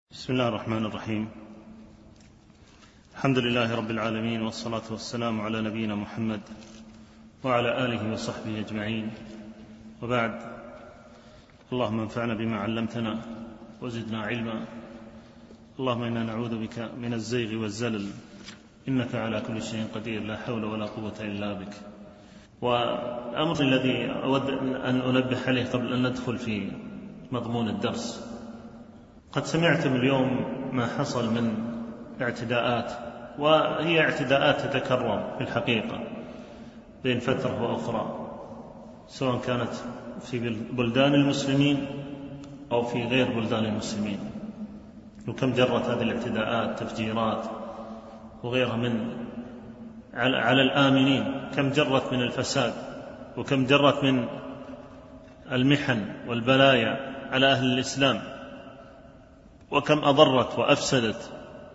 بسم الله الرحمن الرحيم. الحمد لله رب العالمين، والصلاة والسلام على نبينا محمد وعلى آله وصحبه أجمعين، وبعد. اللهم انفعنا بما علمتنا وزدنا علما. اللهم إنا نعوذ بك من الزيغ والزلل، إنك على كل شيء قدير، لا حول ولا قوة إلا بك. والأمر الذي أود أن أنبه عليه قبل أن ندخل في مضمون الدرس، قد سمعتم اليوم ما حصل من اعتداءات، وهي اعتداءات تتكرر في الحقيقة بين فترة وأخرى، سواء كانت في بلدان المسلمين أو في غير بلدان المسلمين. وكم جرت هذه الاعتداءات تفجيرات وغيرها من على الآمنين، كم جرت من الفساد، وكم جرت من المحن والبلايا على أهل الإسلام، وكم أضرت وأفسدت.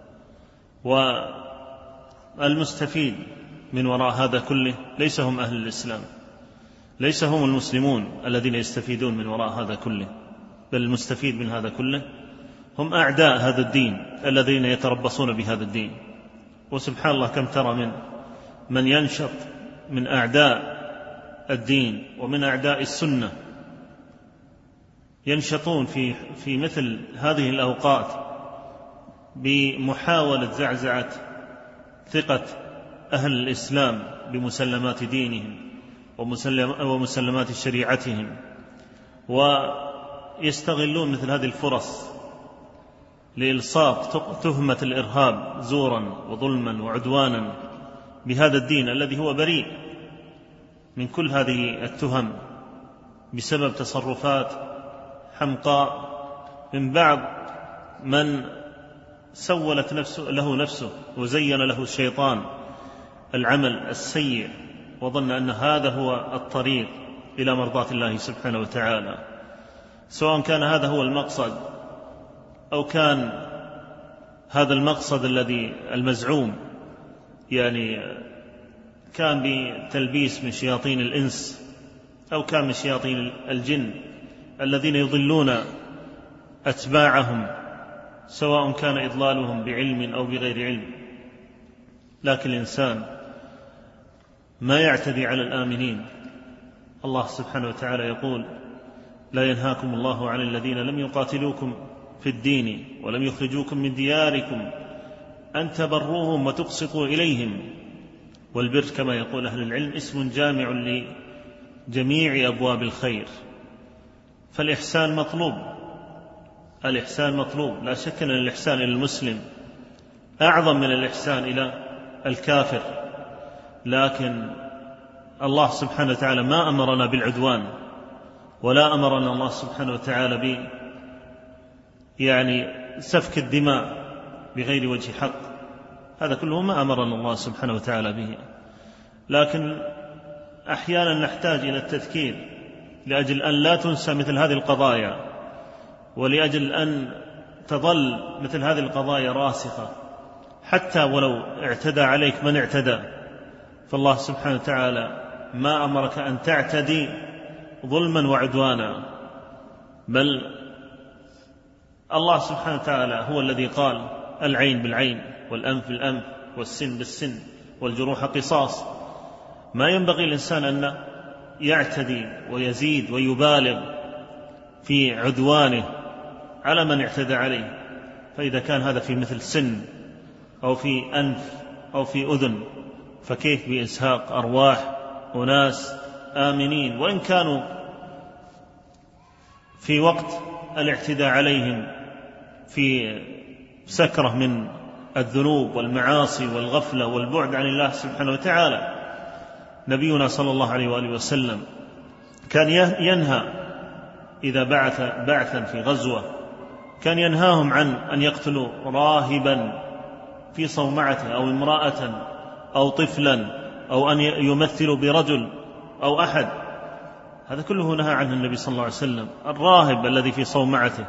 والمستفيد من وراء هذا كله ليس هم أهل الإسلام، ليس هم المسلمون الذين يستفيدون من وراء هذا كله، بل المستفيد من هذا كله هم أعداء هذا الدين الذين يتربصون بهذا الدين. وسبحان الله، كم ترى من ينشط من أعداء الدين ومن أعداء السنة، ينشطون في مثل هذه الأوقات بمحاولة زعزعة ثقة أهل الإسلام بمسلمات دينهم ومسلمات شريعتهم، ويستغلون مثل هذه الفرص لإلصاق تهمة الإرهاب زورا وظلما وعدوانا بهذا الدين الذي هو بريء من كل هذه التهم، بسبب تصرفات حمقاء من بعض من سولت له نفسه وزين له الشيطان العمل السيء، وظن أن هذا هو الطريق إلى مرضاة الله سبحانه وتعالى، سواء كان هذا هو المقصد أو كان هذا المقصد الذي المزعوم يعني كان بتلبيس من شياطين الإنس، أو كان من شياطين الجن الذين يضلون أتباعهم، سواء كان إضلالهم بعلم أو بغير علم. لكن الإنسان ما يعتدي على الآمنين. الله سبحانه وتعالى يقول: لا ينهاكم الله عن الذين لم يقاتلوكم في الدين ولم يخرجوكم من دياركم أن تبروهم وتقسطوا إليهم. والبر كما يقول أهل العلم اسم جامع لجميع أبواب الخير. فالإحسان مطلوب، الإحسان مطلوب، لا شك أن الإحسان إلى المسلم أعظم من الإحسان إلى الكافر. لكن الله سبحانه وتعالى ما أمرنا بالعدوان، ولا أمرنا الله سبحانه وتعالى سفك الدماء بغير وجه حق، هذا كله ما أمرنا الله سبحانه وتعالى به. لكن أحيانا نحتاج إلى التذكير لأجل أن لا تنسى مثل هذه القضايا، ولأجل أن تظل مثل هذه القضايا راسخة، حتى ولو اعتدى عليك من اعتدى، فالله سبحانه وتعالى ما أمرك أن تعتدي ظلما وعدوانا، بل الله سبحانه وتعالى هو الذي قال: العين بالعين والأنف بالأنف والسن بالسن والجروح قصاص. ما ينبغي الإنسان أن يعتدي ويزيد ويبالغ في عدوانه على من اعتدى عليه، فإذا كان هذا في مثل سن أو في أنف أو في أذن، فكيف بإزهاق أرواح أناس آمنين، وإن كانوا في وقت الاعتداء عليهم في سكرة من الذنوب والمعاصي والغفلة والبعد عن الله سبحانه وتعالى. نبينا صلى الله عليه وآله وسلم كان ينهى إذا بعث بعثا في غزوة، كان ينهاهم عن أن يقتلوا راهبا في صومعته أو امرأة أو طفلا، أو أن يمثلوا برجل أو أحد. هذا كله نهى عنه النبي صلى الله عليه وسلم. الراهب الذي في صومعته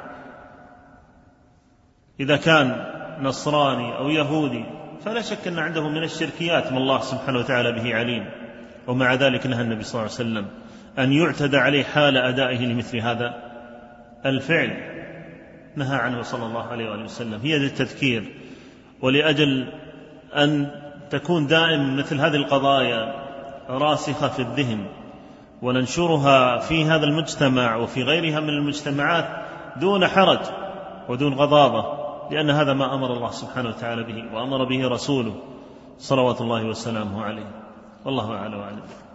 إذا كان نصراني أو يهودي فلا شك أن عنده من الشركيات ما الله سبحانه وتعالى به عليم، ومع ذلك نهى النبي صلى الله عليه وسلم أن يعتدى عليه حال أدائه لمثل هذا الفعل. نهى عنه صلى الله عليه وآله وسلم، هي للتذكير ولأجل أن تكون دائما مثل هذه القضايا راسخة في الذهن، وننشرها في هذا المجتمع وفي غيرها من المجتمعات دون حرج ودون غضاضة، لأن هذا ما أمر الله سبحانه وتعالى به وأمر به رسوله صلوات الله وسلامه عليه. والله أعلم وأعلم.